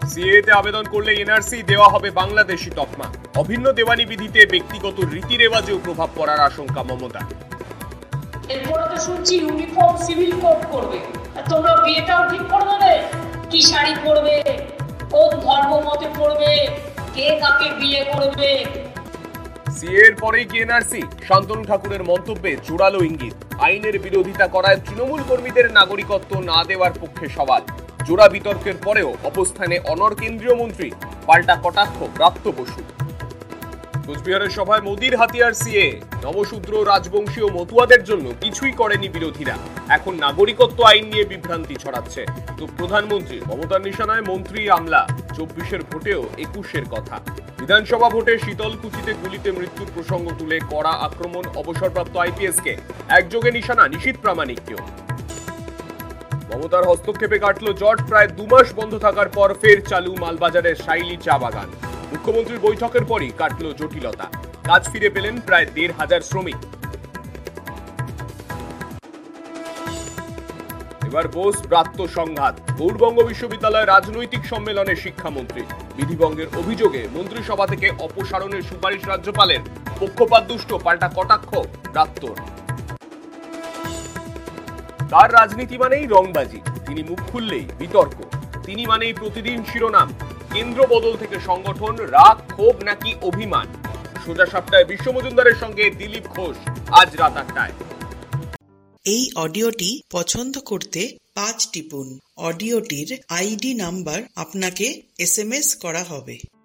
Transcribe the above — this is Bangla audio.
সিএতে আবেদন করলে এনআরসি দেওয়া হবে বাংলাদেশি তকমা। অভিন্ন দেওয়ানি বিধিতে ব্যক্তিগত রীতিরেওয়াজেও প্রভাব পড়ার আশঙ্কা মমতা। এরপরে তো শুনছি ইউনিফর্ম সিভিল কোড করবে, তোমরা বিয়েটাও ঠিক করে দেবে, কি শাড়ি পরবে, কোন ধর্ম মতে পড়বে, কে কাকে বিয়ে করবে। সিএর পরেই কি এনআরসি? শান্তনু ঠাকুরের মন্তব্যে জোরালো ইঙ্গিত। আইনের বিরোধিতা করায় তৃণমূল কর্মীদের নাগরিকত্ব না দেওয়ার পক্ষে সওয়াল। জোড়া বিতর্কের পরেও অবস্থানে অনড় কেন্দ্রীয় মন্ত্রী, পাল্টা কটাক্ষ ব্রাত্য বসু। কোচবিহারের সভায় মোদির হাতিয়ার সিএ। নবশূদ্র, রাজবংশী ও মতুয়াদের জন্য কিছুই করেনি বিরোধীরা, এখন নাগরিকত্ব আইন নিয়ে বিভ্রান্তি ছড়াচ্ছে। তো প্রধানমন্ত্রী মমতার নিশানায় মন্ত্রী আমলা। 24-এর ভোটেও 21-এর কথা। বিধানসভা ভোটে শীতলকুচিতে গুলিতে মৃত্যুর প্রসঙ্গ তুলে কড়া আক্রমণ অবসরপ্রাপ্ত আইপিএসকে। একযোগে নিশানা নিশীথ প্রামাণিককেও। মমতার হস্তক্ষেপে কাটল জট। প্রায় 2 মাস বন্ধ থাকার পর ফের চালু মালবাজারের শাইলি চা বাগান। মুখ্যমন্ত্রীর বৈঠকের পরই কাটল জটিলতা। কাজ ফিরে পেলেন প্রায় 1,500 শ্রমিক। এবার বোস ব্রাত্য সংঘাত। গৌড়বঙ্গ বিশ্ববিদ্যালয়ের রাজনৈতিক সম্মেলনে শিক্ষামন্ত্রী। বিধিভঙ্গের অভিযোগে মন্ত্রিসভা থেকে অপসারণের সুপারিশ রাজ্যপালের। পক্ষপাতদুষ্ট, পাল্টা কটাক্ষ ব্রাত্যর। তার রাজনীতি মানেই রংবাজি, তিনি মুখ খুললেই বিতর্ক। তিনি মানেই প্রতিদিন শিরোনাম। কেন্দ্র বদল থেকে সংগঠন, রাগ, ক্ষোভ নাকি অভিমান। সোজা সাপটায় বিশ্ব মজুমদারের সঙ্গে দিলীপ ঘোষ, আজ রাত 8টায়। এই অডিওটি পছন্দ করতে 5 টিপুন। অডিওটির আইডি নাম্বার আপনাকে SMS করা হবে।